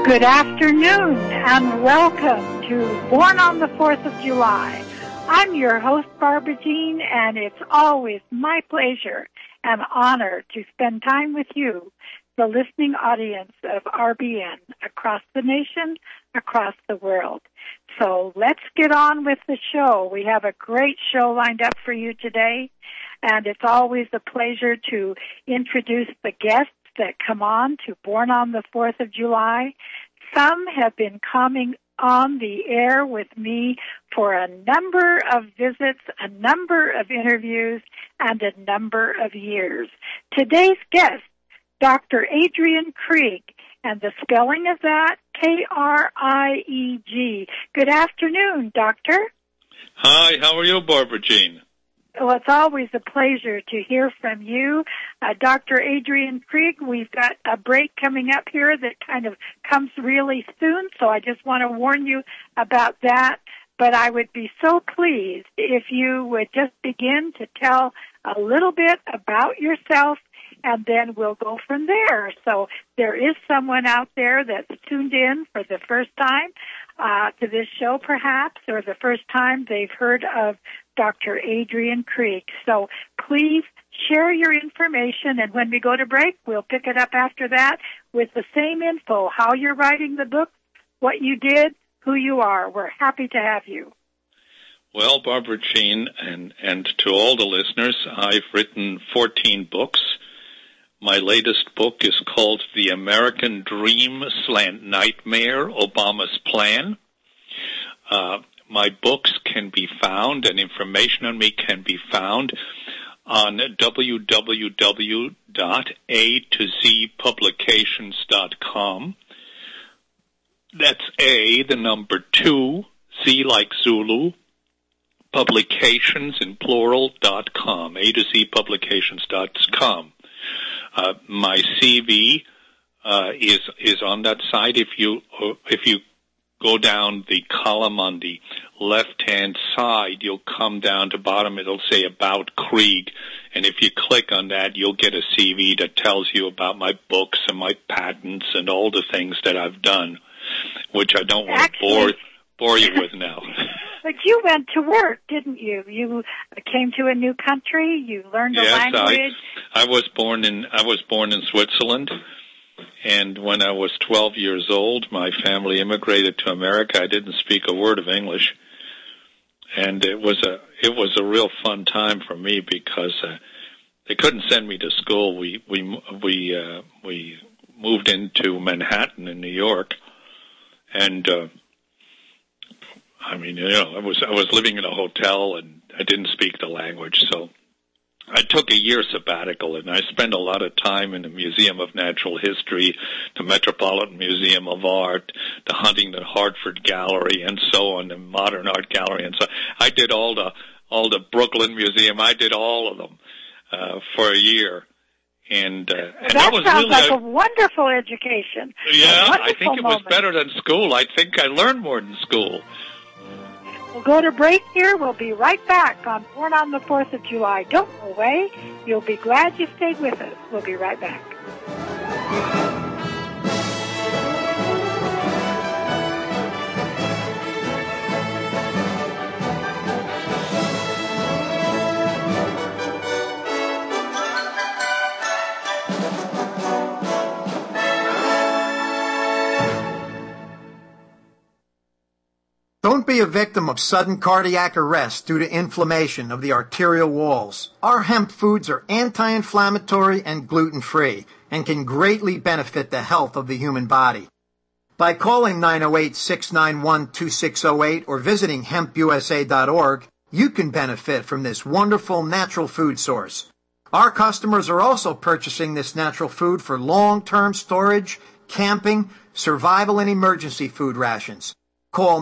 Good afternoon and welcome to Born on the 4th of July. I'm your host, Barbara Jean, and it's always my pleasure and honor to spend time with you, the listening audience of RBN, across the nation, across the world. So let's get on with the show. We have a great show lined up for you today, and it's always a pleasure to introduce the guests that come on to Born on the 4th of July. Some have been coming on the air with me for a number of visits, a number of interviews, and a number of years. Today's guest, Dr. Adrian Krieg, and the spelling of that, Krieg. Good afternoon, Doctor. Hi, how are you, Barbara Jean? Well, it's always a pleasure to hear from you. Dr. Adrian Krieg, we've got a break coming up here that kind of comes really soon, so I just want to warn you about that. But I would be so pleased if you would just begin to tell a little bit about yourself, and then we'll go from there. So there is someone out there that's tuned in for the first time to this show, perhaps, or the first time they've heard of Dr. Adrian Krieg. So please share your information, and when we go to break, we'll pick it up after that with the same info, how you're writing the book, what you did, who you are. We're happy to have you. Well, Barbara Jean, and to all the listeners, I've written 14 books. My latest book is called The American Dream / Nightmare, Obama's Plan. My books can be found, and information on me can be found on www.A2Zpublications.com. That's A, the number 2, Z like Zulu, publications in plural.com, A2Zpublications.com. My CV is on that site. If you go down the column on the left-hand side, you'll come down to bottom. It'll say About Krieg, and if you click on that, you'll get a CV that tells you about my books and my patents and all the things that I've done, which I don't want to bore you with now. But you went to work, didn't you? You came to a new country. You learned a language. I was born in Switzerland, and when I was 12 years old, my family immigrated to America. I didn't speak a word of English, and it was a real fun time for me because they couldn't send me to school. We moved into Manhattan in New York, and I was living in a hotel, and I didn't speak the language, so I took a year sabbatical, and I spent a lot of time in the Museum of Natural History, the Metropolitan Museum of Art, the Huntington Hartford Gallery, and so on, the Modern Art Gallery, and so I did all the Brooklyn Museum. I did all of them for a year. And that was sounds really like a wonderful education. Yeah, I think it was better than school. I think I learned more than school. We'll go to break here. We'll be right back on Born on the 4th of July. Don't go away. You'll be glad you stayed with us. We'll be right back. Don't be a victim of sudden cardiac arrest due to inflammation of the arterial walls. Our hemp foods are anti-inflammatory and gluten-free and can greatly benefit the health of the human body. By calling 908-691-2608 or visiting hempusa.org, you can benefit from this wonderful natural food source. Our customers are also purchasing this natural food for long-term storage, camping, survival, and emergency food rations. Call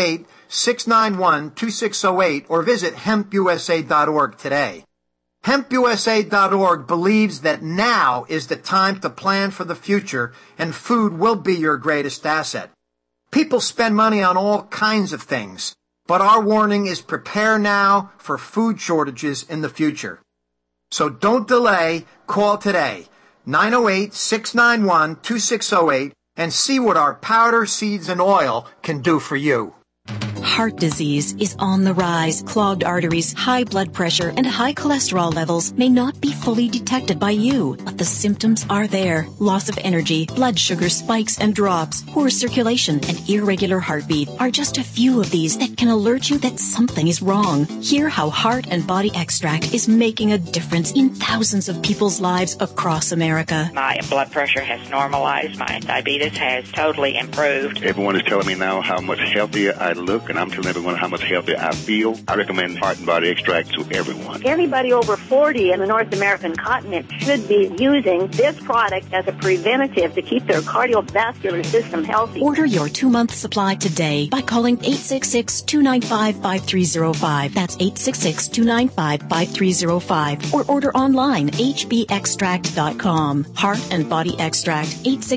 908-691-2608 or visit hempusa.org today. HempUSA.org believes that now is the time to plan for the future, and food will be your greatest asset. People spend money on all kinds of things, but our warning is prepare now for food shortages in the future. So don't delay. Call today, 908-691-2608, and see what our powder, seeds, and oil can do for you. Heart disease is on the rise. Clogged arteries, high blood pressure, and high cholesterol levels may not be fully detected by you, but the symptoms are there. Loss of energy, blood sugar spikes and drops, poor circulation, and irregular heartbeat are just a few of these that can alert you that something is wrong. Hear how Heart and Body Extract is making a difference in thousands of people's lives across America. My blood pressure has normalized. My diabetes has totally improved. Everyone is telling me now how much healthier I look, and I'm telling everyone how much healthier I feel. I recommend Heart and Body Extract to everyone. Anybody over 40 in the North American continent should be using this product as a preventative to keep their cardiovascular system healthy. Order your 2-month supply today by calling 866-295-5305. That's 866-295-5305. Or order online, hbextract.com. Heart and Body Extract,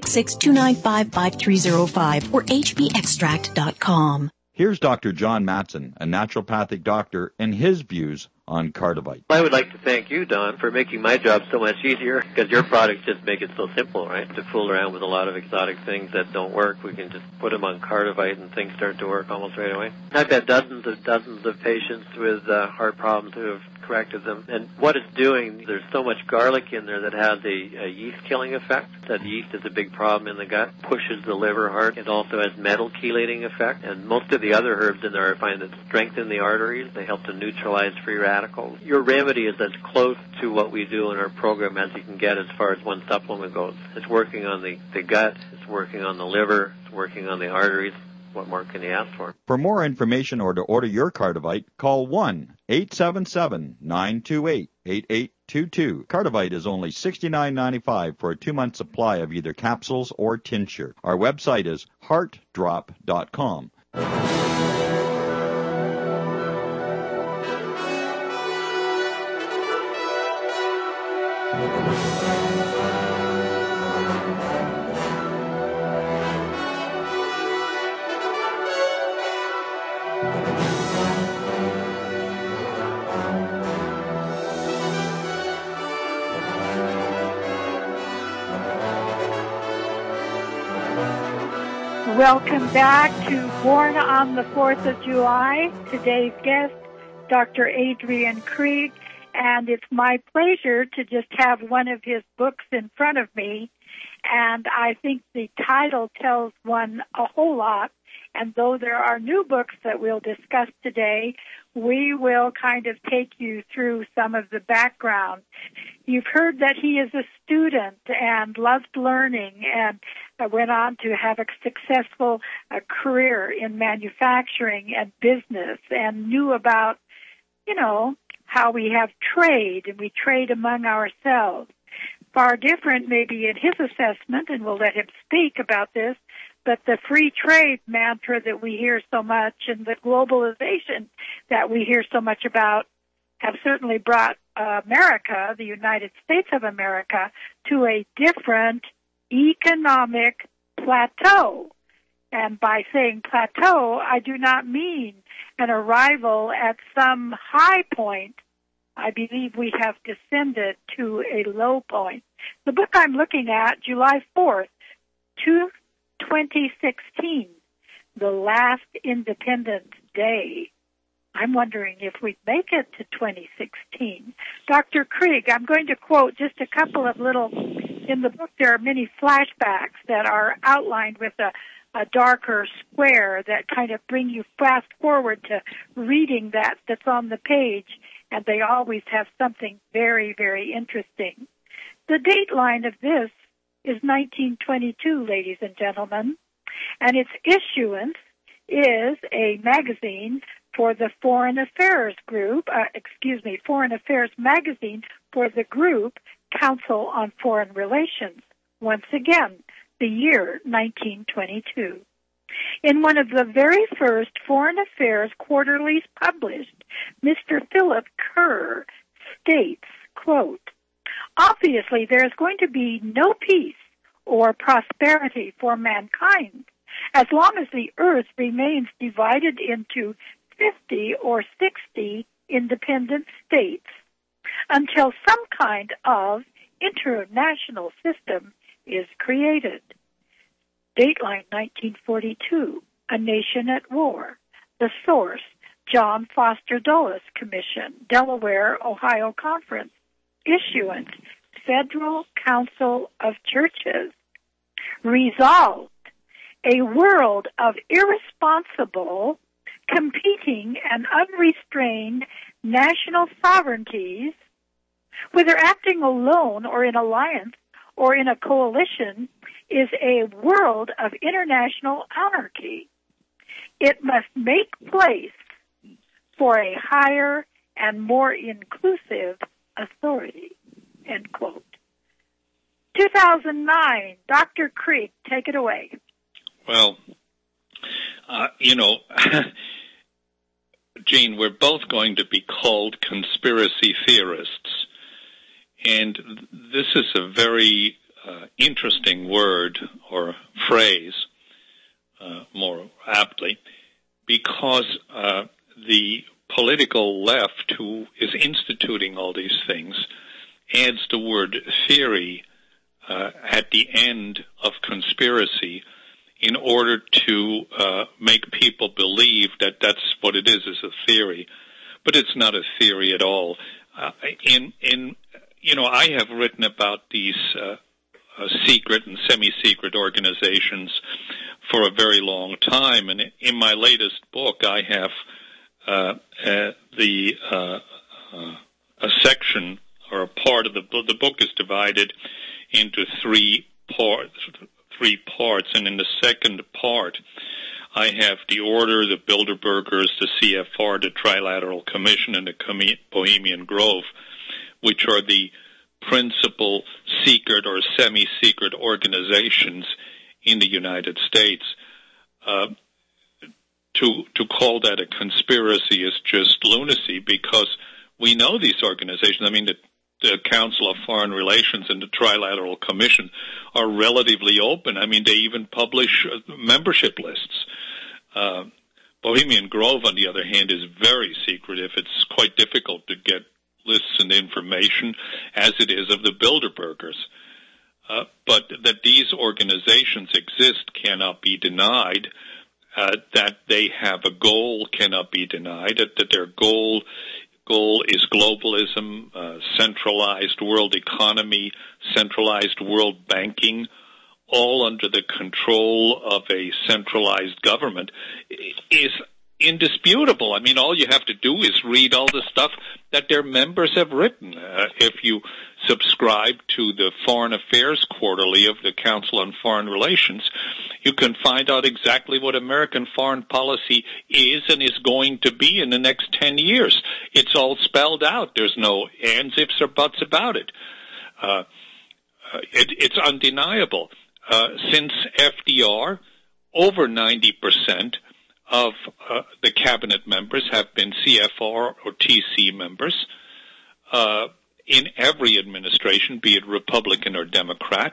866-295-5305 or hbextract.com. Here's Dr. John Matson, a naturopathic doctor, and his views on Cardivite. I would like to thank you, Don, for making my job so much easier, because your products just make it so simple, right? To fool around with a lot of exotic things that don't work, we can just put them on Cardivite and things start to work almost right away. I've had dozens of patients with heart problems who have corrected them. And what it's doing, there's so much garlic in there that has a yeast-killing effect. That yeast is a big problem in the gut, pushes the liver hard. It also has metal chelating effect. And most of the other herbs in there I find that strengthen the arteries. They help to neutralize free radicals. Your remedy is as close to what we do in our program as you can get as far as one supplement goes. It's working on the gut, it's working on the liver, it's working on the arteries. What more can you ask for? For more information or to order your Cardivite, call 1-877-928-8822. Cardivite is only $69.95 for a 2-month supply of either capsules or tincture. Our website is heartdrop.com. Welcome back to Born on the 4th of July. Today's guest, Dr. Adrian Krieg, and it's my pleasure to just have one of his books in front of me, and I think the title tells one a whole lot, and though there are new books that we'll discuss today, we will kind of take you through some of the background. You've heard that he is a student and loved learning and went on to have a successful career in manufacturing and business and knew about, how we have trade and we trade among ourselves. Far different maybe in his assessment, and we'll let him speak about this, but the free trade mantra that we hear so much and the globalization that we hear so much about have certainly brought America, the United States of America, to a different economic plateau. And by saying plateau, I do not mean an arrival at some high point. I believe we have descended to a low point. The book I'm looking at, July 4th, 2016, the last Independence Day. I'm wondering if we'd make it to 2016. Dr. Krieg, I'm going to quote just a couple of in the book there are many flashbacks that are outlined with a darker square that kind of bring you fast forward to reading that's on the page, and they always have something very, very interesting. The date line of this is 1922, ladies and gentlemen, and its issuance is a magazine for the Foreign Affairs magazine for the group Council on Foreign Relations. Once again, the year 1922. In one of the very first Foreign Affairs quarterlies published, Mr. Philip Kerr states, quote, "Obviously, there is going to be no peace or prosperity for mankind as long as the earth remains divided into 50 or 60 independent states until some kind of international system is created." Dateline 1942, A Nation at War. The source, John Foster Dulles Commission, Delaware, Ohio Conference. Issuance, Federal Council of Churches. Resolved, a world of irresponsible, competing, and unrestrained national sovereignties, whether acting alone or in alliance or in a coalition, is a world of international anarchy. It must make place for a higher and more inclusive authority, end quote. 2009, Dr. Krieg, take it away. Well, Jean, we're both going to be called conspiracy theorists. And this is a very interesting word or phrase, more aptly, because the political left who is instituting all these things adds the word theory at the end of conspiracy in order to make people believe that that's what it is a theory. But it's not a theory at all. I have written about these secret and semi-secret organizations for a very long time, and in my latest book I have a section or a part of the book is divided into three parts, and in the second part I have the Order, the Bilderbergers, the CFR, the Trilateral Commission, and the Bohemian Grove, which are the principal secret or semi-secret organizations in the United States. To call that a conspiracy is just lunacy, because we know these organizations. I mean, the Council of Foreign Relations and the Trilateral Commission are relatively open. I mean, they even publish membership lists. Bohemian Grove, on the other hand, is very secretive. It's quite difficult to get lists and information, as it is of the Bilderbergers. But that these organizations exist cannot be denied. That they have a goal cannot be denied. That their goal is globalism, centralized world economy, centralized world banking, all under the control of a centralized government, is indisputable. I mean, all you have to do is read all the stuff that their members have written. If you subscribe to the Foreign Affairs Quarterly of the Council on Foreign Relations, you can find out exactly what American foreign policy is and is going to be in the next 10 years. It's all spelled out. There's no ands, ifs, or buts about it. It's undeniable. Since FDR, over 90% of the cabinet members have been CFR or TC members in every administration, be it Republican or Democrat.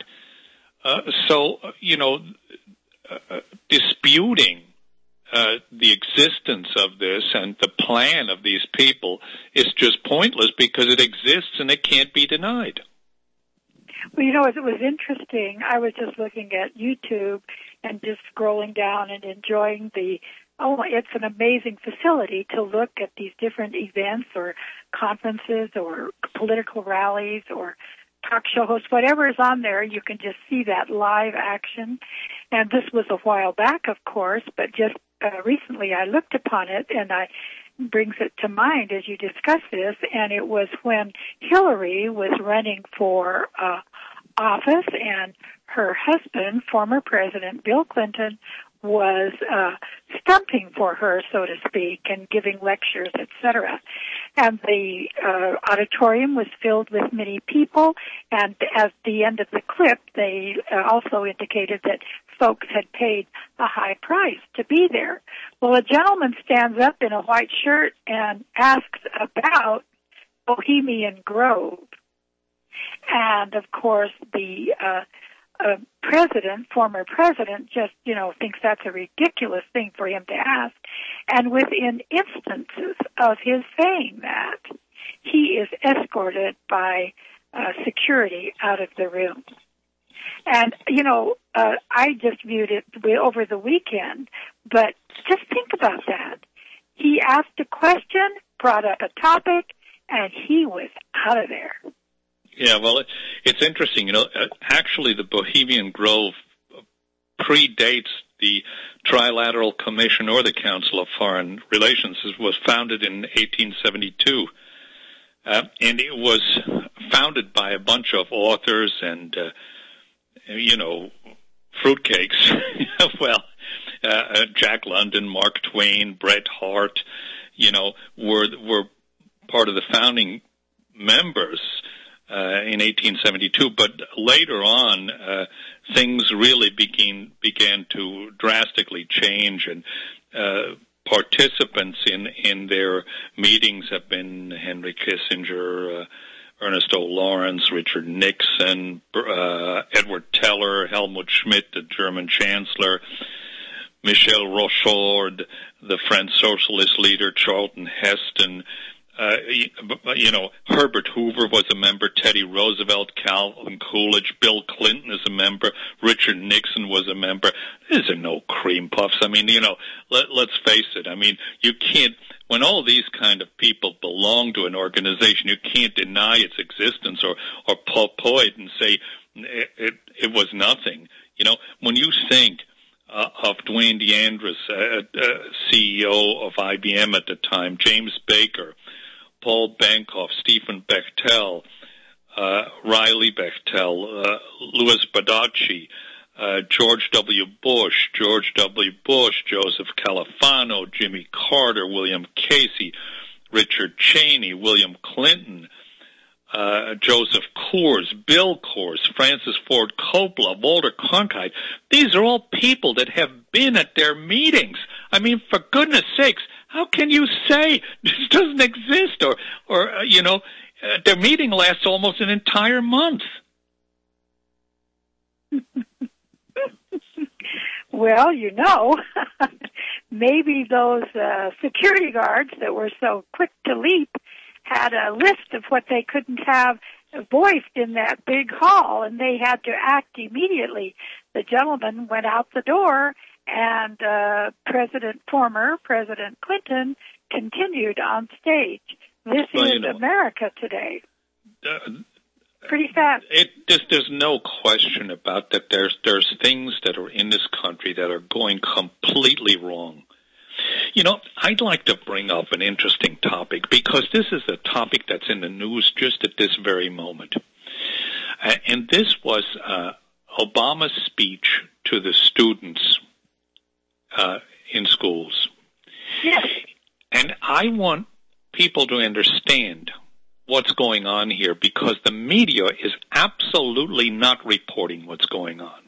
Disputing the existence of this and the plan of these people is just pointless, because it exists and it can't be denied. Well, it was interesting. I was just looking at YouTube and just scrolling down and enjoying it's an amazing facility to look at these different events or conferences or political rallies or talk show hosts, whatever is on there. You can just see that live action. And this was a while back, of course, but just recently I looked upon it, and brings it to mind as you discuss this, and it was when Hillary was running for office, and her husband, former President Bill Clinton, was stumping for her, so to speak, and giving lectures, etc. And the auditorium was filled with many people, and at the end of the clip, they also indicated that folks had paid a high price to be there. Well, a gentleman stands up in a white shirt and asks about Bohemian Grove. And, of course, the former president, just, thinks that's a ridiculous thing for him to ask. And within instances of his saying that, he is escorted by security out of the room. And, I just viewed it over the weekend, but just think about that. He asked a question, brought up a topic, and he was out of there. Yeah, well, it's interesting. Actually, the Bohemian Grove predates the Trilateral Commission or the Council of Foreign Relations. It was founded in 1872, and it was founded by a bunch of authors and, fruitcakes. Well, Jack London, Mark Twain, Bret Hart, were part of the founding members in 1872. But later on, things really began to drastically change, and participants in their meetings have been Henry Kissinger, Ernest O. Lawrence, Richard Nixon, Edward Teller, Helmut Schmidt, the German Chancellor, Michel Rochard, the French socialist leader, Charlton Heston, Herbert Hoover was a member, Teddy Roosevelt, Calvin Coolidge, Bill Clinton is a member, Richard Nixon was a member. These are no cream puffs. I mean, let's face it. I mean, you can't, when all these kind of people belong to an organization, you can't deny its existence or point and say it was nothing. When you think of Dwayne DeAndres, CEO of IBM at the time, James Baker, Paul Bankoff, Stephen Bechtel, Riley Bechtel, Louis Badacci, George W. Bush, Joseph Califano, Jimmy Carter, William Casey, Richard Cheney, William Clinton, Joseph Coors, Bill Coors, Francis Ford Coppola, Walter Cronkite. These are all people that have been at their meetings. I mean, for goodness sakes, how can you say this doesn't exist? Or their meeting lasts almost an entire month. Well, maybe those security guards that were so quick to leap had a list of what they couldn't have voiced in that big hall, and they had to act immediately. The gentleman went out the door, and former President Clinton continued on stage. This is America today. Pretty fast. There's no question about that. There's things that are in this country that are going completely wrong. I'd like to bring up an interesting topic, because this is a topic that's in the news just at this very moment. And this was Obama's speech to the students in schools. Yes. And I want people to understand what's going on here, because the media is absolutely not reporting what's going on.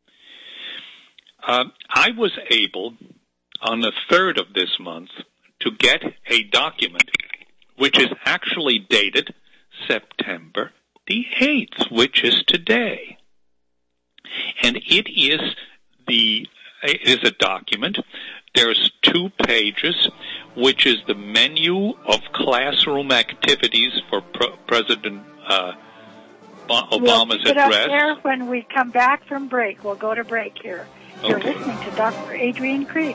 I was able, on the 3rd of this month, to get a document which is actually dated September the 8th, which is today. And it is a document. There's 2 pages, which is the menu of classroom activities for President Obama's address. We'll put up there when we come back from break. We'll go to break here. You're listening to Dr. Adrienne Krieg.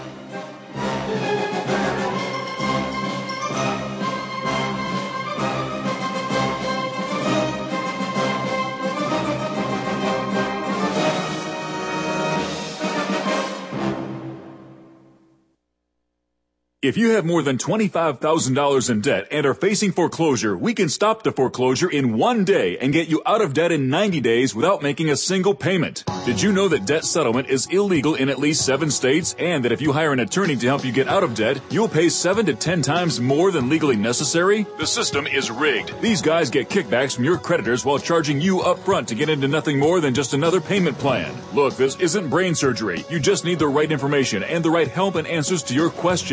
If you have more than $25,000 in debt and are facing foreclosure, we can stop the foreclosure in 1 day and get you out of debt in 90 days without making a single payment. Did you know that debt settlement is illegal in at least 7 states, and that if you hire an attorney to help you get out of debt, you'll pay 7 to 10 times more than legally necessary? The system is rigged. These guys get kickbacks from your creditors while charging you up front to get into nothing more than just another payment plan. Look, this isn't brain surgery. You just need the right information and the right help and answers to your questions.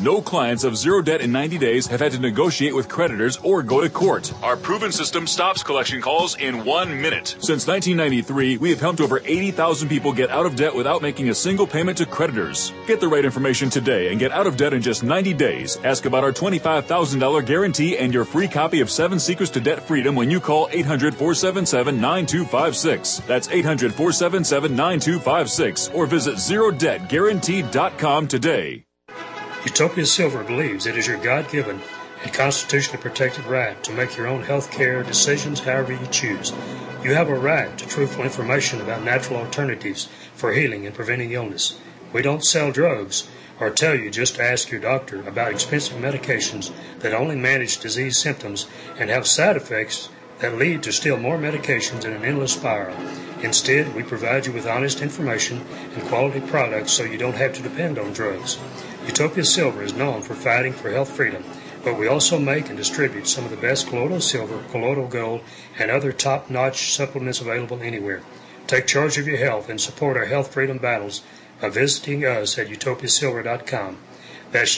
No clients of zero debt in 90 days have had to negotiate with creditors or go to court. Our proven system stops collection calls in 1 minute. Since 1993, we have helped over 80,000 people get out of debt without making a single payment to creditors. Get the right information today and get out of debt in just 90 days. Ask about our $25,000 guarantee and your free copy of 7 Secrets to Debt Freedom when you call 800-477-9256. That's 800-477-9256 or visit ZeroDebtGuaranteed.com today. Utopia Silver believes it is your God-given and constitutionally protected right to make your own health care decisions however you choose. You have a right to truthful information about natural alternatives for healing and preventing illness. We don't sell drugs or tell you just to ask your doctor about expensive medications that only manage disease symptoms and have side effects that lead to still more medications in an endless spiral. Instead, we provide you with honest information and quality products so you don't have to depend on drugs. Utopia Silver is known for fighting for health freedom, but we also make and distribute some of the best colloidal silver, colloidal gold, and other top-notch supplements available anywhere. Take charge of your health and support our health freedom battles by visiting us at utopiasilver.com. That's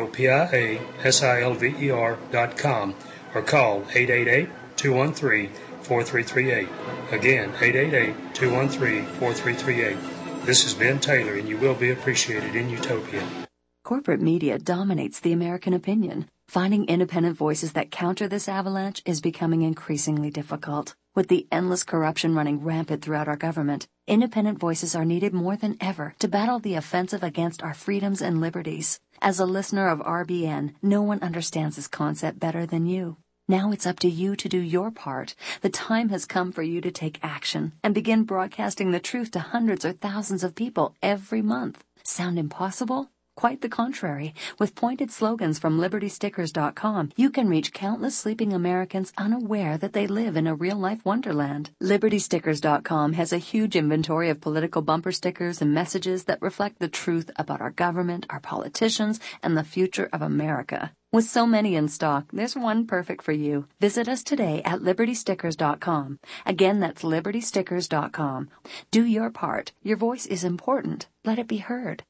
UTOPIASILVER.com or call 888-213-4338. Again, 888-213-4338. This is Ben Taylor, and you will be appreciated in Utopia. Corporate media dominates the American opinion. Finding independent voices that counter this avalanche is becoming increasingly difficult. With the endless corruption running rampant throughout our government, independent voices are needed more than ever to battle the offensive against our freedoms and liberties. As a listener of RBN, no one understands this concept better than you. Now it's up to you to do your part. The time has come for you to take action and begin broadcasting the truth to hundreds or thousands of people every month. Sound impossible? Quite the contrary. With pointed slogans from LibertyStickers.com, you can reach countless sleeping Americans unaware that they live in a real-life wonderland. LibertyStickers.com has a huge inventory of political bumper stickers and messages that reflect the truth about our government, our politicians, and the future of America. With so many in stock, there's one perfect for you. Visit us today at LibertyStickers.com. Again, that's LibertyStickers.com. Do your part. Your voice is important. Let it be heard.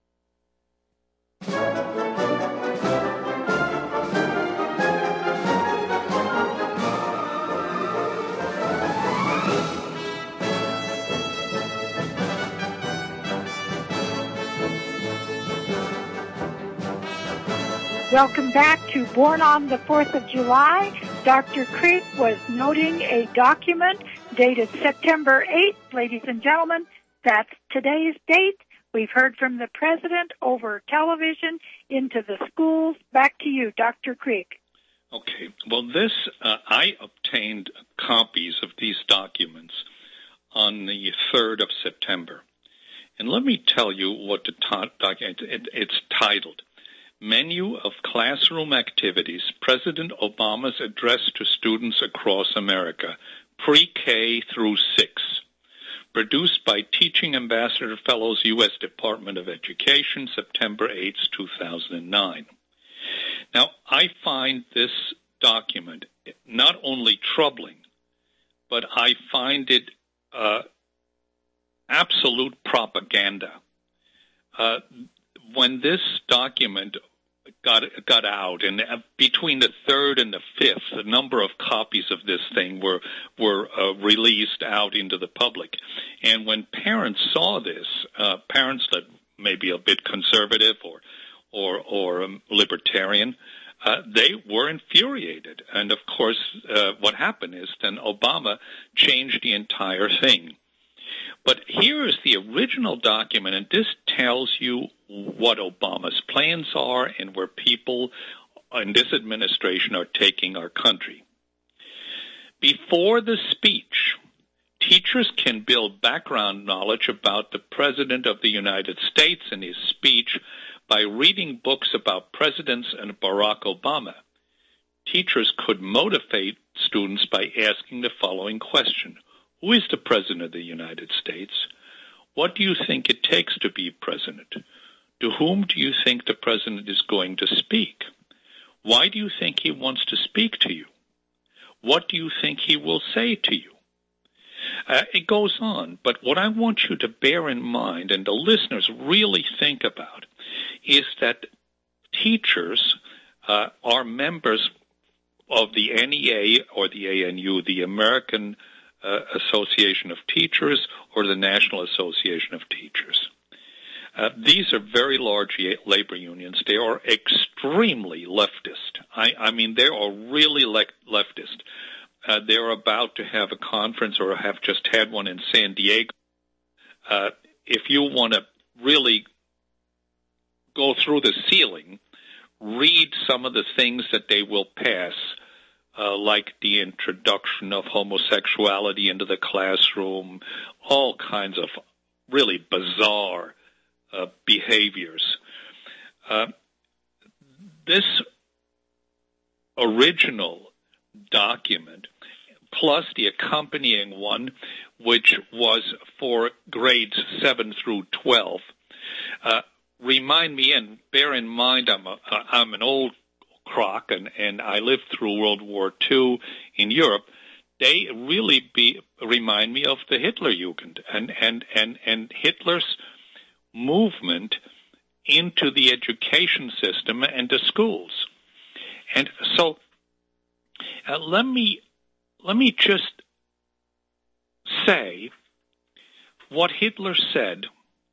Welcome back to Born on the 4th of July. Dr. Creek was noting a document dated September 8th. Ladies and gentlemen, that's today's date. We've heard from the president over television into the schools. Back to you, Dr. Creek. Okay. Well, I obtained copies of these documents on the 3rd of September. And let me tell you what the document, it's titled, Menu of Classroom Activities, President Obama's Address to Students Across America, Pre-K through 6. Produced by Teaching Ambassador Fellows, U.S. Department of Education, September 8, 2009. Now, I find this document not only troubling, but I find it absolute propaganda. When this document got out, and between the 3rd and the 5th, a number of copies of this thing were released out into the public. And when parents saw this, parents that may be a bit conservative or libertarian, they were infuriated. And of course, what happened is then Obama changed the entire thing. But here is the original document, and this tells you what Obama's plans are and where people in this administration are taking our country. Before the speech, teachers can build background knowledge about the President of the United States and his speech by reading books about presidents and Barack Obama. Teachers could motivate students by asking the following question. Who is the President of the United States? What do you think it takes to be president? To whom do you think the president is going to speak? Why do you think he wants to speak to you? What do you think he will say to you? It goes on, but what I want you to bear in mind, and the listeners really think about, is that teachers are members of the NEA or the ANU, the American Association of Teachers or the National Association of Teachers. These are very large labor unions. They are extremely leftist. I mean, they are really leftist. They're about to have a conference or have just had one in San Diego. If you want to really go through the ceiling, read some of the things that they will pass, like the introduction of homosexuality into the classroom, all kinds of really bizarre behaviors. This original document, plus the accompanying one, which was for grades 7 through 12, remind me, and bear in mind I'm an old crock, and I lived through World War II in Europe. They really remind me of the Hitlerjugend and Hitler's movement into the education system and the schools. And so let me just say what Hitler said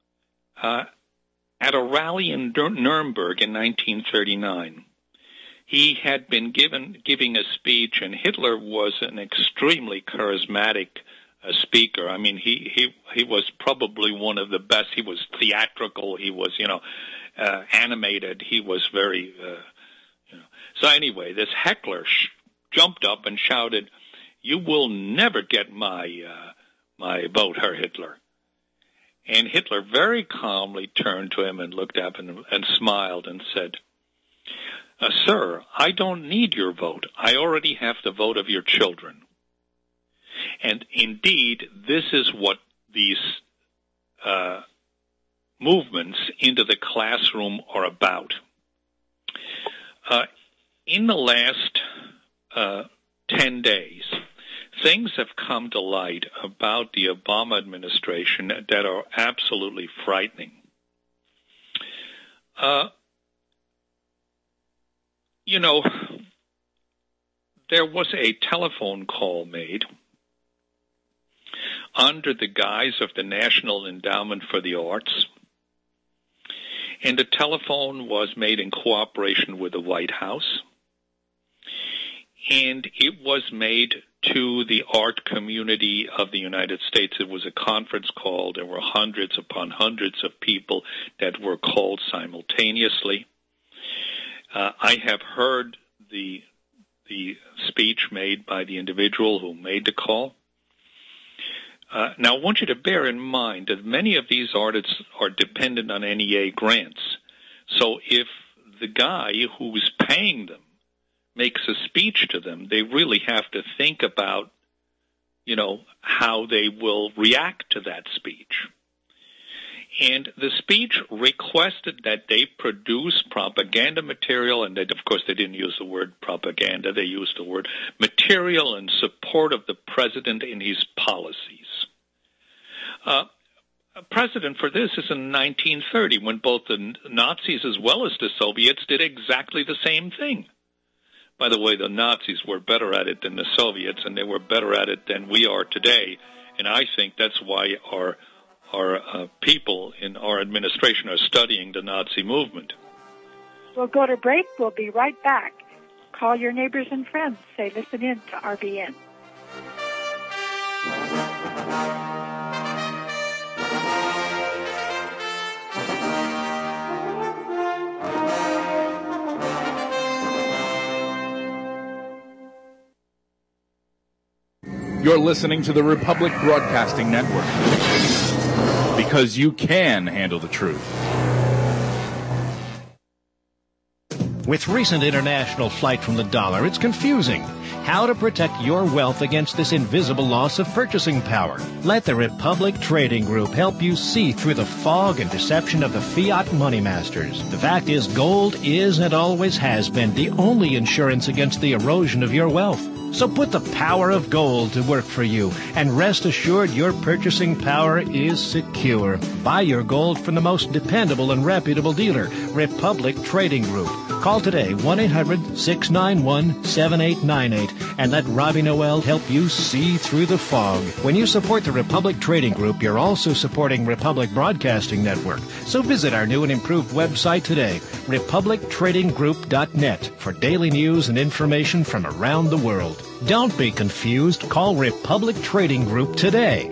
at a rally in Nuremberg in 1939. He had been giving a speech, and Hitler was an extremely charismatic speaker. I mean, he was probably one of the best. He was theatrical. He was, animated. He was very, So anyway, this heckler jumped up and shouted, "You will never get my vote, Herr Hitler." And Hitler very calmly turned to him and looked up and smiled and said, "Sir, I don't need your vote. I already have the vote of your children." And indeed, this is what these movements into the classroom are about. In the last 10 days, things have come to light about the Obama administration that are absolutely frightening. There was a telephone call made under the guise of the National Endowment for the Arts, and the telephone was made in cooperation with the White House, and it was made to the art community of the United States. It was a conference call. There were hundreds upon hundreds of people that were called simultaneously. I have heard the speech made by the individual who made the call. Now, I want you to bear in mind that many of these artists are dependent on NEA grants. So if the guy who's paying them makes a speech to them, they really have to think about, how they will react to that speech. And the speech requested that they produce propaganda material, and of course they didn't use the word propaganda, they used the word material in support of the president in his policies. A precedent for this is in 1930, when both the Nazis as well as the Soviets did exactly the same thing. By the way, the Nazis were better at it than the Soviets, and they were better at it than we are today, and I think that's why our people in our administration are studying the Nazi movement. We'll go to break. We'll be right back. Call your neighbors and friends. Say, listen in to RBN. You're listening to the Republic Broadcasting Network, because you can handle the truth. With recent international flight from the dollar, it's confusing. How to protect your wealth against this invisible loss of purchasing power. Let the Republic Trading Group help you see through the fog and deception of the fiat money masters. The fact is, gold is and always has been the only insurance against the erosion of your wealth. So put the power of gold to work for you, and rest assured your purchasing power is secure. Buy your gold from the most dependable and reputable dealer, Republic Trading Group. Call today, 1-800-691-7898, and let Robbie Noel help you see through the fog. When you support the Republic Trading Group, you're also supporting Republic Broadcasting Network. So visit our new and improved website today, republictradinggroup.net, for daily news and information from around the world. Don't be confused. Call Republic Trading Group today,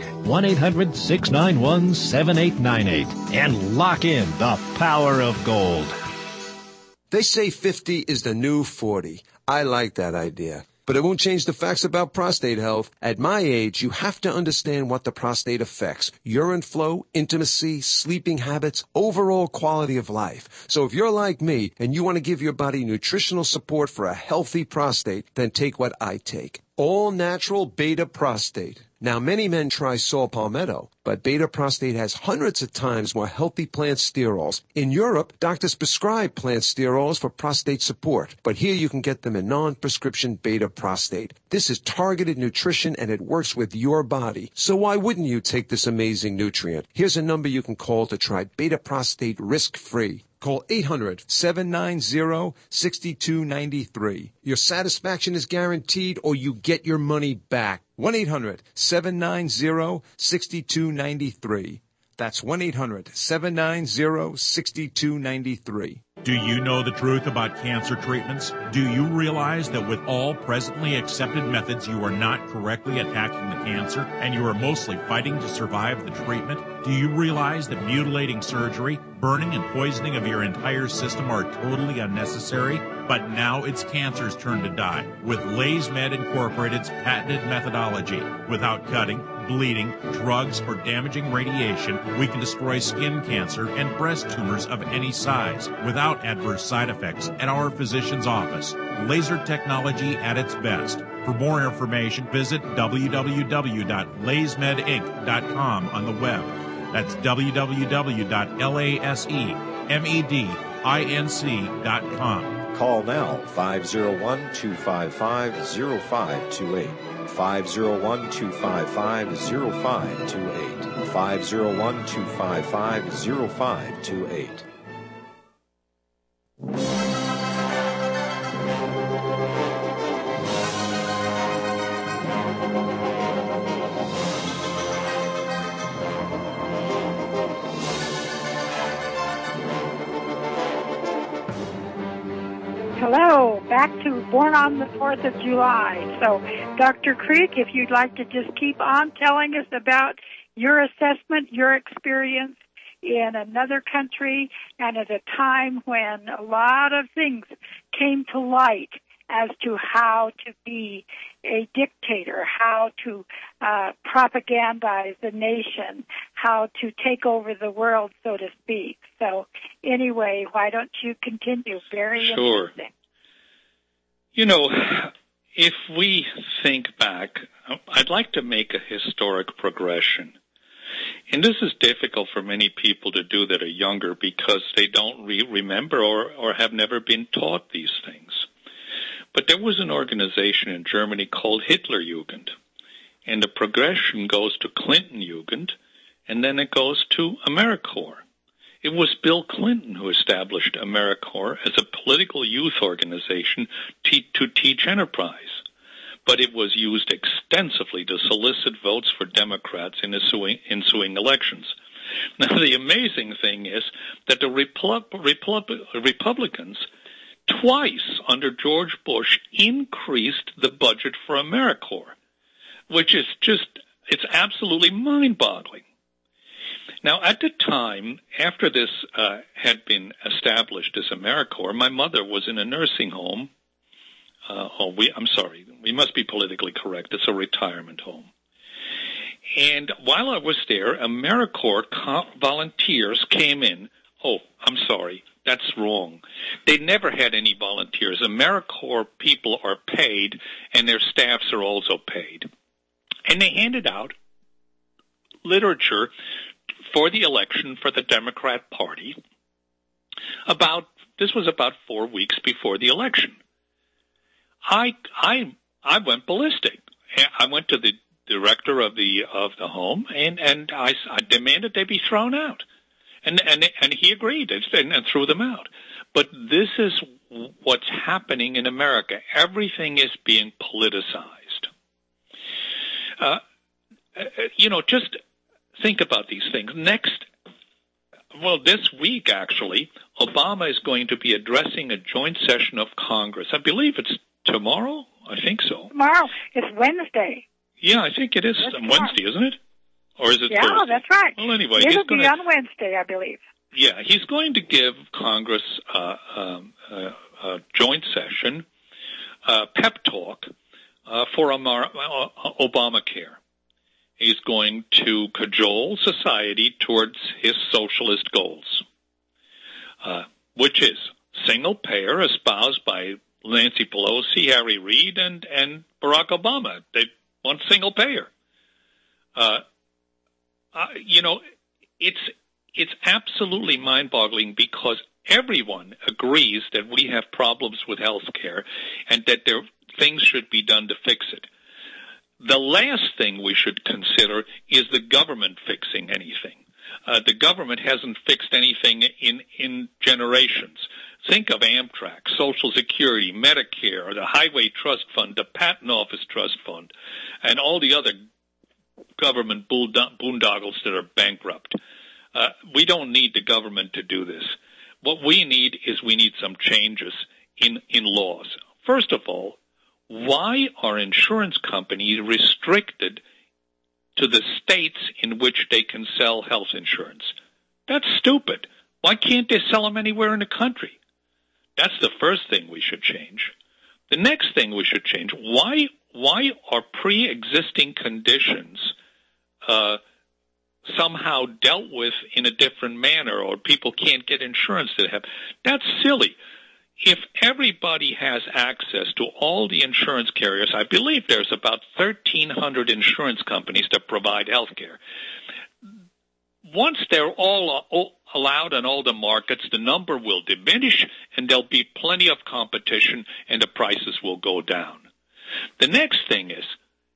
1-800-691-7898, and lock in the power of gold. They say 50 is the new 40. I like that idea. But it won't change the facts about prostate health. At my age, you have to understand what the prostate affects. Urine flow, intimacy, sleeping habits, overall quality of life. So if you're like me and you want to give your body nutritional support for a healthy prostate, then take what I take. All natural beta prostate. Now, many men try saw palmetto, but beta prostate has hundreds of times more healthy plant sterols. In Europe, doctors prescribe plant sterols for prostate support, but here you can get them in non-prescription beta prostate. This is targeted nutrition and it works with your body. So why wouldn't you take this amazing nutrient? Here's a number you can call to try beta prostate risk-free. Call 800-790-6293. Your satisfaction is guaranteed or you get your money back. 1-800-790-6293. That's 1-800-790-6293. Do you know the truth about cancer treatments? Do you realize that with all presently accepted methods, you are not correctly attacking the cancer and you are mostly fighting to survive the treatment? Do you realize that mutilating surgery, burning and poisoning of your entire system are totally unnecessary? But now it's cancer's turn to die with LaysMed Incorporated's patented methodology. Without cutting, bleeding, drugs, or damaging radiation, we can destroy skin cancer and breast tumors of any size without adverse side effects at our physician's office. Laser technology at its best. For more information, visit www.laysmedinc.com on the web. That's www.laysmedinc.com. Call now, 501-255-0528. 501-255-0528. 501-255-0528. Hello, back to Born on the 4th of July. So, Dr. Creek, if you'd like to just keep on telling us about your assessment, your experience in another country, and at a time when a lot of things came to light as to how to be a dictator, how to propagandize the nation, how to take over the world, so to speak. So anyway, why don't you continue? Very Sure. interesting. You know, if we think back, I'd like to make a historic progression. And this is difficult for many people to do that are younger because they don't remember or have never been taught these things. But there was an organization in Germany called Hitlerjugend. And the progression goes to Clinton Jugend, and then it goes to AmeriCorps. It was Bill Clinton who established AmeriCorps as a political youth organization to teach enterprise. But it was used extensively to solicit votes for Democrats in ensuing elections. Now, the amazing thing is that the Republicans twice under George Bush increased the budget for AmeriCorps, which is it's absolutely mind-boggling. Now, at the time, after this had been established as AmeriCorps, my mother was in a nursing home. I'm sorry, we must be politically correct. It's a retirement home. And while I was there, AmeriCorps volunteers came in. Oh, I'm sorry, that's wrong. They never had any volunteers. AmeriCorps people are paid, and their staffs are also paid. And they handed out literature for the election for the Democrat Party. This was about 4 weeks before the election. I I went ballistic. I went to the director of the home, and I demanded they be thrown out, and he agreed and threw them out. But this is what's happening in America. Everything is being politicized. Just think about these things. This week, actually, Obama is going to be addressing a joint session of Congress. I believe it's tomorrow. I think so. Tomorrow. It's Wednesday. Yeah, I think it is Wednesday, isn't it? Or is it Thursday? Yeah, that's right. Well, anyway. It'll be on Wednesday, I believe. Yeah, he's going to give Congress a joint session, pep talk, for Obamacare. He's going to cajole society towards his socialist goals, which is single payer espoused by Nancy Pelosi, Harry Reid, and Barack Obama. They want single payer. It's absolutely mind-boggling because everyone agrees that we have problems with health care and that things should be done to fix it. The last thing we should consider is the government fixing anything. The government hasn't fixed anything in generations. Think of Amtrak, Social Security, Medicare, the Highway Trust Fund, the Patent Office Trust Fund, and all the other government boondoggles that are bankrupt. We don't need the government to do this. What we need some changes in laws. First of all, why are insurance companies restricted to the states in which they can sell health insurance? That's stupid. Why can't they sell them anywhere in the country? That's the first thing we should change. The next thing we should change, why are pre-existing conditions somehow dealt with in a different manner, or people can't get insurance that have? That's silly. If everybody has access to all the insurance carriers, I believe there's about 1,300 insurance companies that provide health care. Once they're all allowed on all the markets, the number will diminish and there'll be plenty of competition and the prices will go down. The next thing is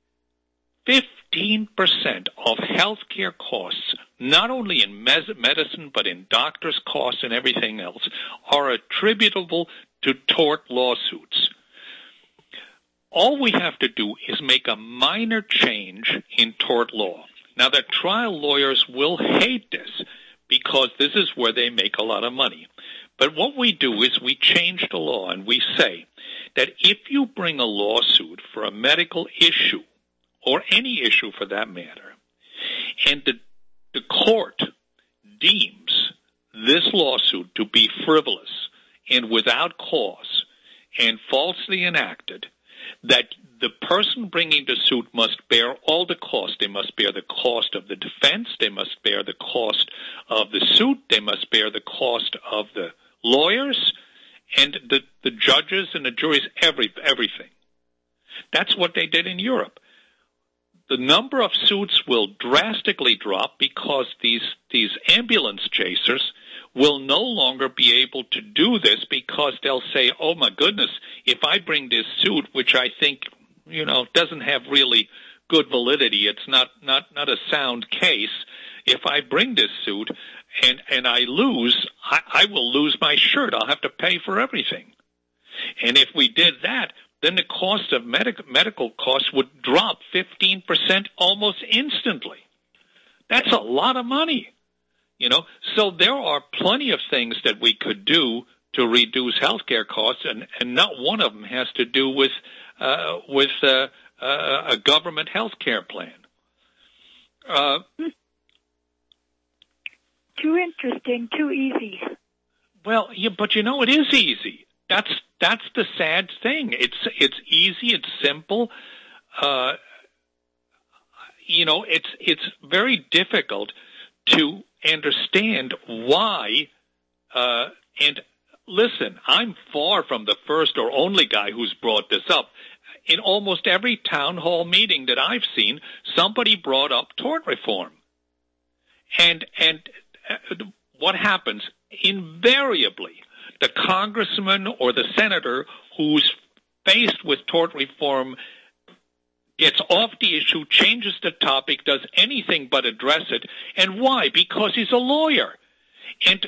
15% of healthcare costs, not only in medicine but in doctors' costs and everything else, are attributable to tort lawsuits. All we have to do is make a minor change in tort law. Now, the trial lawyers will hate this because this is where they make a lot of money. But what we do is we change the law and we say that if you bring a lawsuit for a medical issue, or any issue for that matter, and the court deems this lawsuit to be frivolous and without cause and falsely enacted, that the person bringing the suit must bear all the cost. They must bear the cost of the defense. They must bear the cost of the suit. They must bear the cost of the lawyers and the judges and the juries, everything. That's what they did in Europe. The number of suits will drastically drop because these ambulance chasers will no longer be able to do this because they'll say, oh my goodness, if I bring this suit, which I think, doesn't have really good validity, it's not a sound case, if I bring this suit and I lose, I will lose my shirt. I'll have to pay for everything. And if we did that, then the cost of medical costs would drop 15% almost instantly. That's a lot of money, So there are plenty of things that we could do to reduce healthcare costs, and not one of them has to do with a government healthcare plan. Too interesting, too easy. Well, yeah, but it is easy. That's the sad thing. It's easy. It's simple. It's very difficult to understand why. And listen, I'm far from the first or only guy who's brought this up. In almost every town hall meeting that I've seen, somebody brought up tort reform. And what happens? Invariably, the congressman or the senator who's faced with tort reform gets off the issue, changes the topic, does anything but address it. And why? Because he's a lawyer. And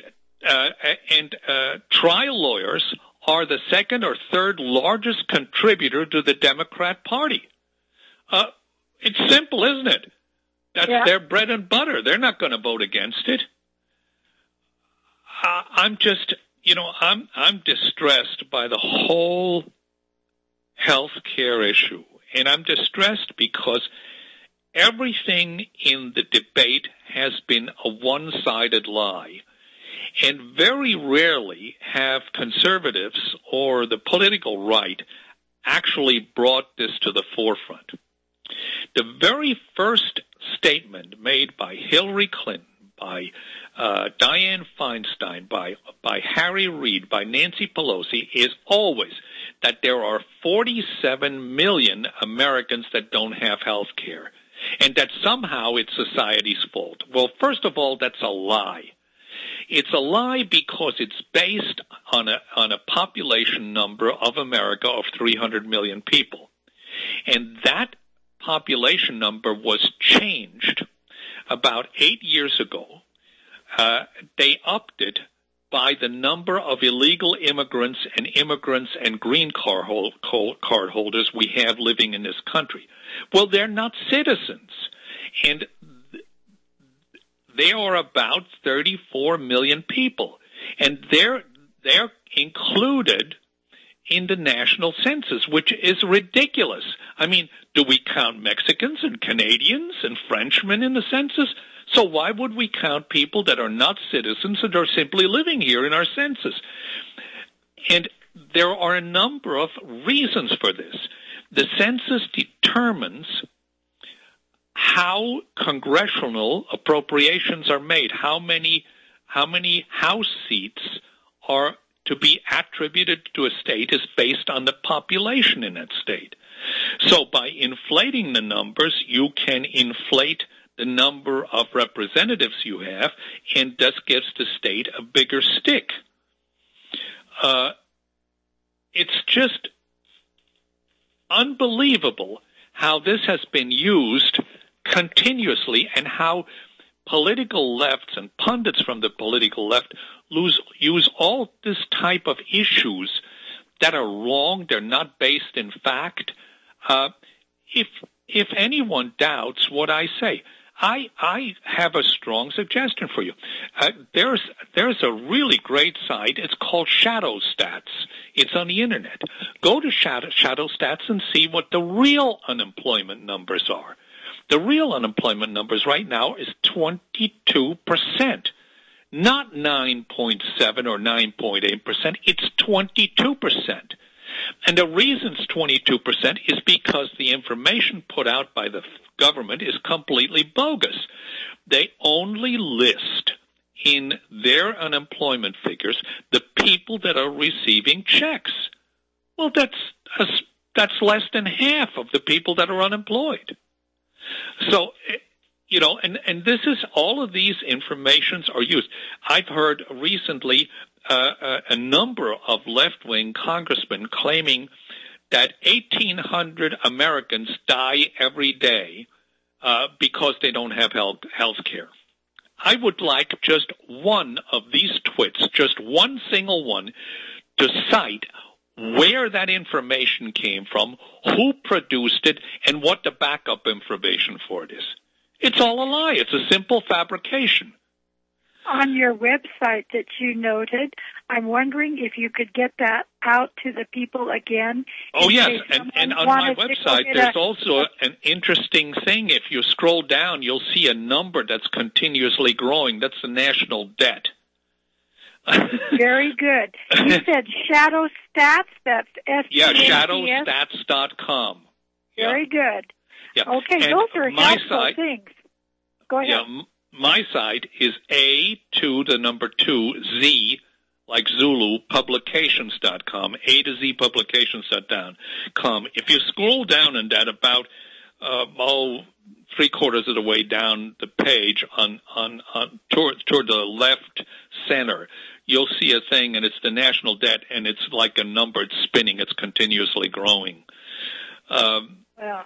trial lawyers are the second or third largest contributor to the Democrat Party. It's simple, isn't it? That's their bread and butter. They're not going to vote against it. I'm just, I'm distressed by the whole health care issue. And I'm distressed because everything in the debate has been a one-sided lie. And very rarely have conservatives or the political right actually brought this to the forefront. The very first statement made by Hillary Clinton, by Dianne Feinstein, by Harry Reid, by Nancy Pelosi is always that there are 47 million Americans that don't have health care, and that somehow it's society's fault. Well, first of all, that's a lie. It's a lie because it's based on a population number of America of 300 million people. And that population number was changed about 8 years ago. They upped it by the number of illegal immigrants and green card holders we have living in this country. Well, they're not citizens. And there are about 34 million people, and they're included in the national census, which is ridiculous. I mean, do we count Mexicans and Canadians and Frenchmen in the census? So why would we count people that are not citizens that are simply living here in our census? And there are a number of reasons for this. The census determines how congressional appropriations are made, how many House seats are to be attributed to a state is based on the population in that state. So by inflating the numbers, you can inflate the number of representatives you have, and thus gives the state a bigger stick. It's just unbelievable how this has been used continuously, and how political lefts and pundits from the political left use all this type of issues that are wrong. They're not based in fact. If anyone doubts what I say, I have a strong suggestion for you. There's a really great site. It's called Shadow Stats. It's on the internet. Go to Shadow Stats and see what the real unemployment numbers are. The real unemployment numbers right now is 22%, not 9.7 or 9.8%. It's 22%. And the reason it's 22% is because the information put out by the government is completely bogus. They only list in their unemployment figures the people that are receiving checks. Well, that's less than half of the people that are unemployed. So, and this is, all of these informations are used. I've heard recently a number of left-wing congressmen claiming that 1,800 Americans die every day because they don't have health care. I would like just one of these twits, just one single one, to cite where that information came from, who produced it, and what the backup information for it is. It's all a lie. It's a simple fabrication. On your website that you noted, I'm wondering if you could get that out to the people again. Oh, yes, and on my website, there's also an interesting thing. If you scroll down, you'll see a number that's continuously growing. That's the national debt. Very good. You said Shadow Stats? That's S-T-A-T-S? Yeah, shadowstats.com. Very good. Yeah. Okay, and those are helpful things. Go ahead. Yeah, my site is A2, like Zulu, publications.com, A to Z publications.com. If you scroll down in that about, three-quarters of the way down the page toward the left center, you'll see a thing, and it's the national debt, and it's like a number. It's spinning. It's continuously growing. Well,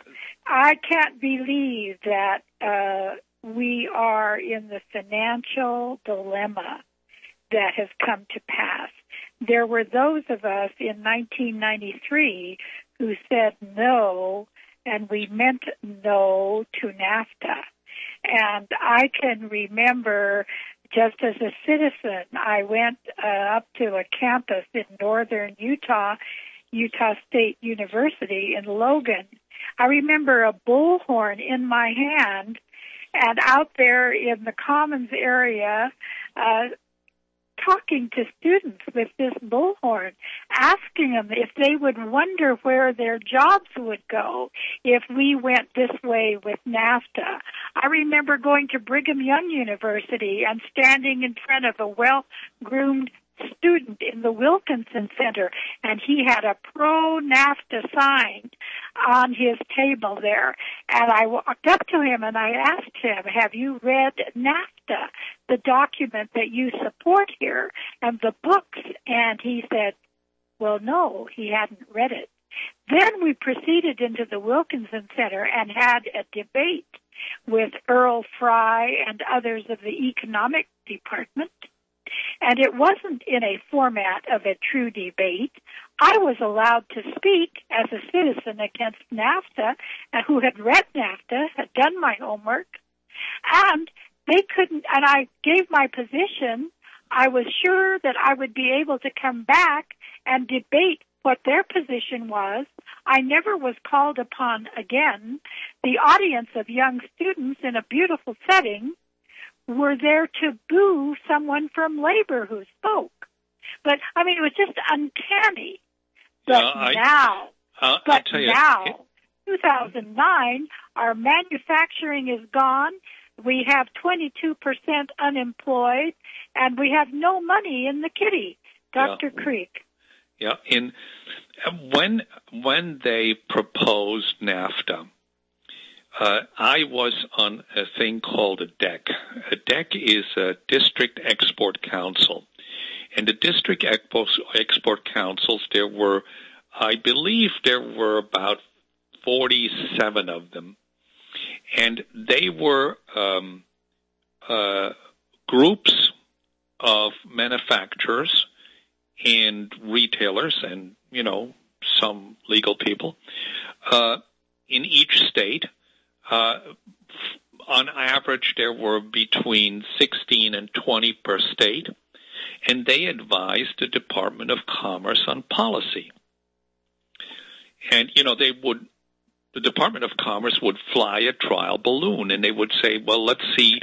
I can't believe that we are in the financial dilemma that has come to pass. There were those of us in 1993 who said no, and we meant no to NAFTA. And I can remember, just as a citizen, I went up to a campus in northern Utah State University in Logan. I remember a bullhorn in my hand, and out there in the Commons area, talking to students with this bullhorn, asking them if they would wonder where their jobs would go if we went this way with NAFTA. I remember going to Brigham Young University and standing in front of a well-groomed student in the Wilkinson Center, and he had a pro-NAFTA sign on his table there. And I walked up to him and I asked him, have you read NAFTA, the document that you support here, and the books? And he said, well, no, he hadn't read it. Then we proceeded into the Wilkinson Center and had a debate with Earl Fry and others of the economic department. And it wasn't in a format of a true debate. I was allowed to speak as a citizen against NAFTA, who had read NAFTA, had done my homework, and they couldn't, and I gave my position. I was sure that I would be able to come back and debate what their position was. I never was called upon again. The audience of young students in a beautiful setting were there to boo someone from labor who spoke. But, I mean, it was just uncanny. But now, 2009, our manufacturing is gone. We have 22% unemployed, and we have no money in the kitty. Dr. Creek. Yeah, when they proposed NAFTA, I was on a thing called a DEC. A DEC is a District Export Council. And the District Export Councils, I believe there were about 47 of them. And they were groups of manufacturers and retailers and, some legal people in each state. On average, there were between 16 and 20 per state, and they advised the Department of Commerce on policy. And, the Department of Commerce would fly a trial balloon, and they would say, well, let's see,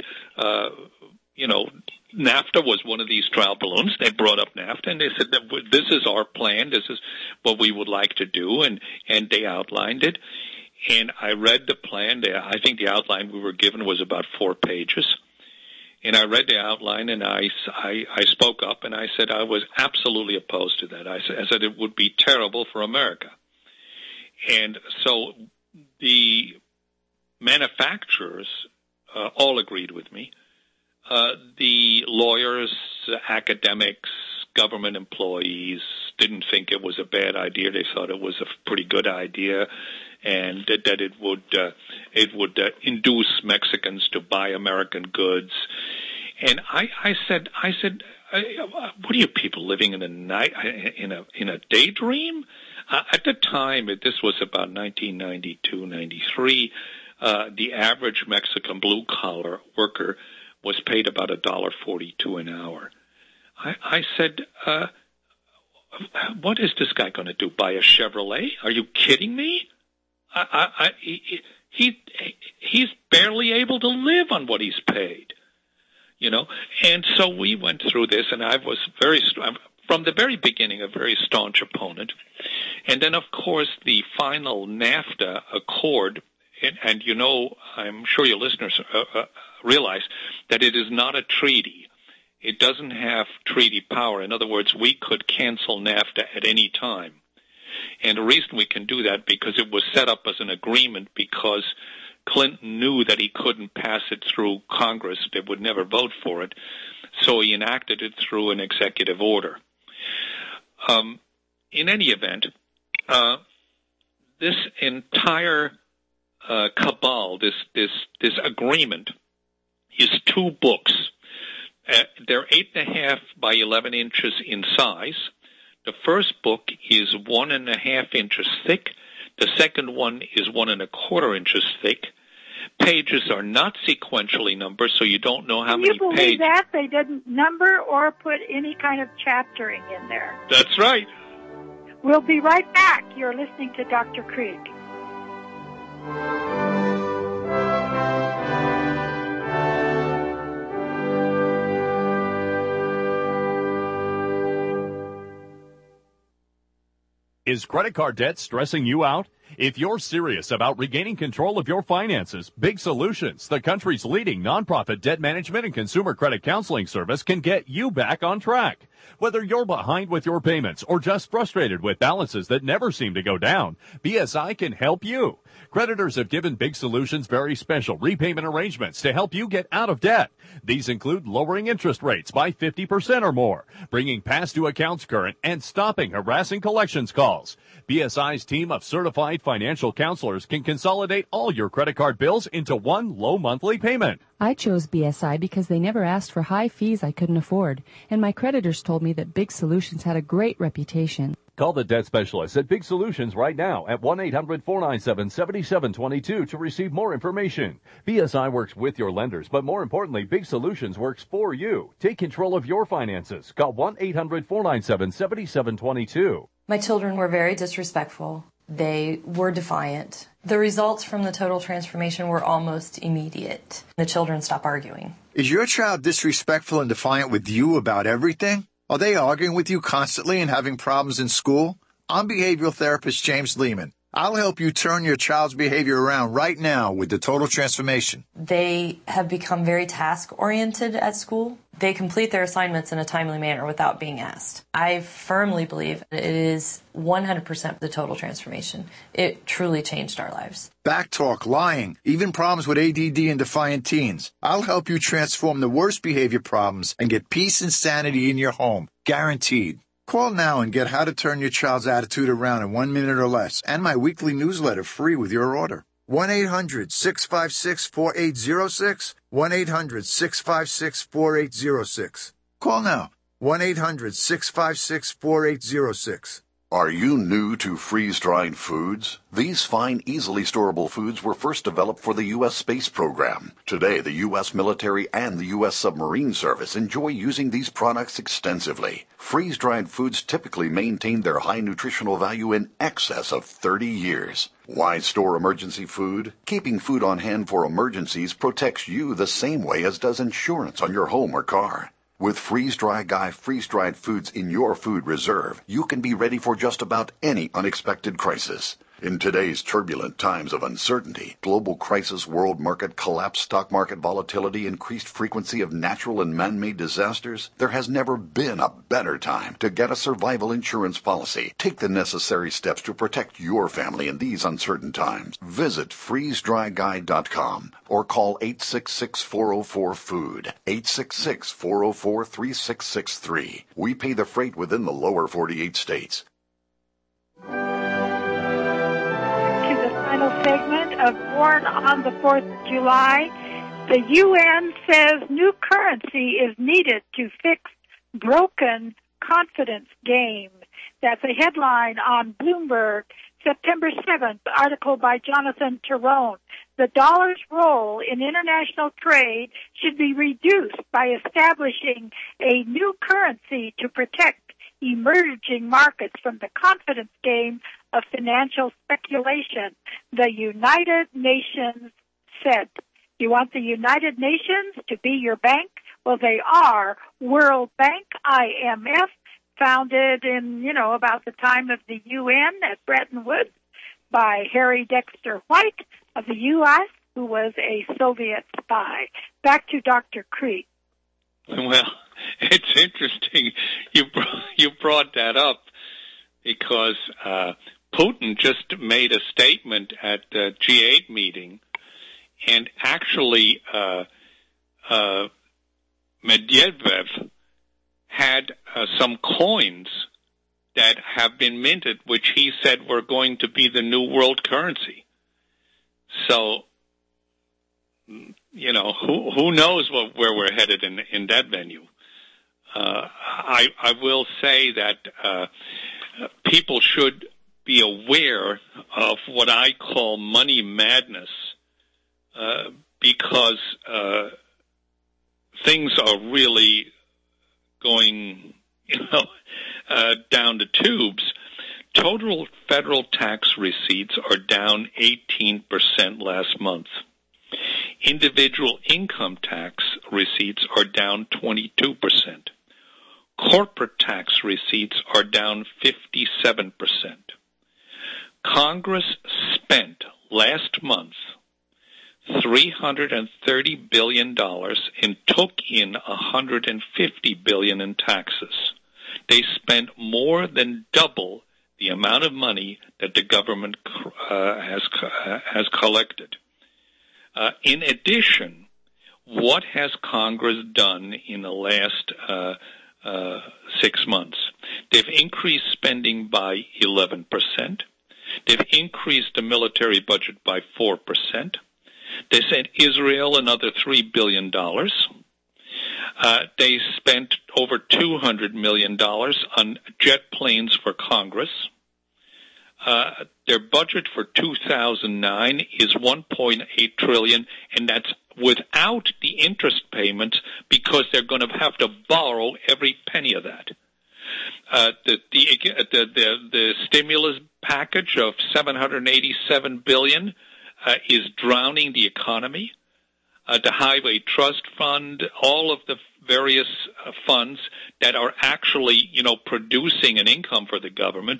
NAFTA was one of these trial balloons. They brought up NAFTA, and they said, this is our plan, this is what we would like to do, and they outlined it. And I read the plan. I think the outline we were given was about 4 pages. And I read the outline, and I spoke up, and I said I was absolutely opposed to that. I said it would be terrible for America. And so the manufacturers all agreed with me. The lawyers, academics, government employees didn't think it was a bad idea. They thought it was a pretty good idea, and that it would induce Mexicans to buy American goods. And I said, what are you people living in a daydream? At the time, this was about 1992, 93. The average Mexican blue collar worker was paid about $1.42 an hour. I said, what is this guy going to do? Buy a Chevrolet? Are you kidding me? He's barely able to live on what he's paid, And so we went through this, and I was from the very beginning, a very staunch opponent. And then, of course, the final NAFTA accord, and I'm sure your listeners realize that it is not a treaty. It doesn't have treaty power. In other words, we could cancel NAFTA at any time. And the reason we can do that because it was set up as an agreement because Clinton knew that he couldn't pass it through Congress. They would never vote for it. So he enacted it through an executive order. In any event, this entire cabal, this agreement, is 2 books. They're 8.5 by 11 inches in size. The first book is 1.5 inches thick. The second one is 1.25 inches thick. Pages are not sequentially numbered, so you don't know how many pages. Can you believe that? They didn't number or put any kind of chaptering in there. That's right. We'll be right back. You're listening to Dr. Creek. Is credit card debt stressing you out? If you're serious about regaining control of your finances, Big Solutions, the country's leading nonprofit debt management and consumer credit counseling service, can get you back on track. Whether you're behind with your payments or just frustrated with balances that never seem to go down, BSI can help you. Creditors have given Big Solutions very special repayment arrangements to help you get out of debt. These include lowering interest rates by 50% or more, bringing past due accounts current, and stopping harassing collections calls. BSI's team of certified financial counselors can consolidate all your credit card bills into one low monthly payment. I chose BSI because they never asked for high fees I couldn't afford, and my creditors told me that Big Solutions had a great reputation. Call the debt specialist at Big Solutions right now at 1-800-497-7722 to receive more information. BSI works with your lenders, but more importantly, Big Solutions works for you. Take control of your finances. Call 1-800-497-7722. My children were very disrespectful. They were defiant. The results from the total transformation were almost immediate. The children stopped arguing. Is your child disrespectful and defiant with you about everything? Are they arguing with you constantly and having problems in school? I'm behavioral therapist James Lehman. I'll help you turn your child's behavior around right now with the Total Transformation. They have become very task-oriented at school. They complete their assignments in a timely manner without being asked. I firmly believe it is 100% the Total Transformation. It truly changed our lives. Backtalk, lying, even problems with ADD and defiant teens. I'll help you transform the worst behavior problems and get peace and sanity in your home. Guaranteed. Call now and get how to turn your child's attitude around in 1 minute or less, and my weekly newsletter free with your order. 1-800-656-4806, 1-800-656-4806. Call now, 1-800-656-4806. Are you new to freeze-dried foods? These fine, easily storable foods were first developed for the U.S. space program. Today, the U.S. military and the U.S. submarine service enjoy using these products extensively. Freeze-dried foods typically maintain their high nutritional value in excess of 30 years. Why store emergency food? Keeping food on hand for emergencies protects you the same way as does insurance on your home or car. With Freeze-Dry Guy freeze-dried foods in your food reserve, you can be ready for just about any unexpected crisis. In today's turbulent times of uncertainty, global crisis, world market collapse, stock market volatility, increased frequency of natural and man-made disasters, there has never been a better time to get a survival insurance policy. Take the necessary steps to protect your family in these uncertain times. Visit freezedryguy.com or call 866-404-FOOD, 866-404-3663. We pay the freight within the lower 48 states. Final segment of Born on the 4th of July. The UN says new currency is needed to fix broken confidence game. That's a headline on Bloomberg, September 7th, article by Jonathan Tyrone. The dollar's role in international trade should be reduced by establishing a new currency to protect emerging markets from the confidence game of financial speculation, the United Nations said. You want the United Nations to be your bank? Well, they are. World Bank, IMF, founded in, about the time of the UN at Bretton Woods by Harry Dexter White of the U.S., who was a Soviet spy. Back to Dr. Creek. Well, it's interesting you brought that up because Putin just made a statement at the G8 meeting, and actually Medvedev had some coins that have been minted, which he said were going to be the new world currency. So, you know, who knows where we're headed in that venue. I will say that people should be aware of what I call money madness, because things are really going, down the tubes. Total federal tax receipts are down 18% last month. Individual income tax receipts are down 22%. Corporate tax receipts are down 57%. Congress spent last month $330 billion and took in $150 billion in taxes. They spent more than double the amount of money that the government has collected. In addition, what has Congress done in the last 6 months? They've increased spending by 11%. They've increased the military budget by 4%. They sent Israel another $3 billion. They spent over $200 million on jet planes for Congress. Their budget for 2009 is $1.8 trillion, and that's without the interest payments, because they're going to have to borrow every penny of that. The stimulus package of $787 billion is drowning the economy. The Highway Trust Fund, all of the various funds that are actually, producing an income for the government,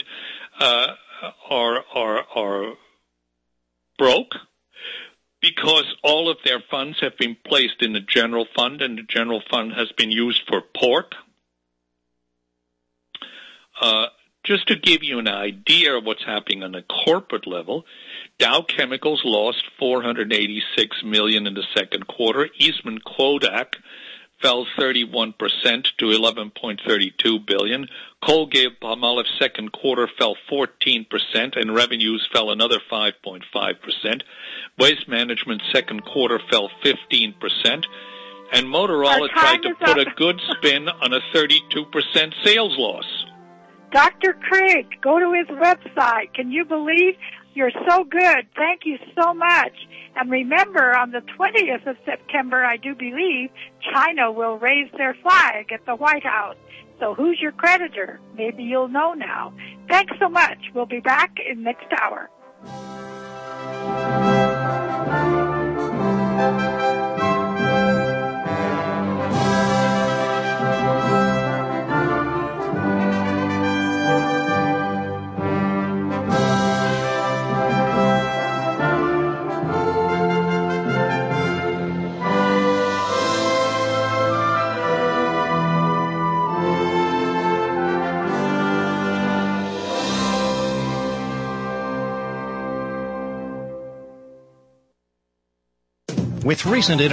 are broke, because all of their funds have been placed in the general fund, and the general fund has been used for pork. Just to give you an idea of what's happening on a corporate level, Dow Chemicals lost $486 million in the second quarter. Eastman Kodak fell 31% to $11.32 billion. Colgate-Palmolive second quarter fell 14%, and revenues fell another 5.5%. Waste Management second quarter fell 15%. And Motorola tried to put a good spin on a 32% sales loss. Dr. Craig, go to his website. Can you believe? You're so good. Thank you so much. And remember, on the 20th of September, I do believe, China will raise their flag at the White House. So who's your creditor? Maybe you'll know now. Thanks so much. We'll be back in next hour. With recent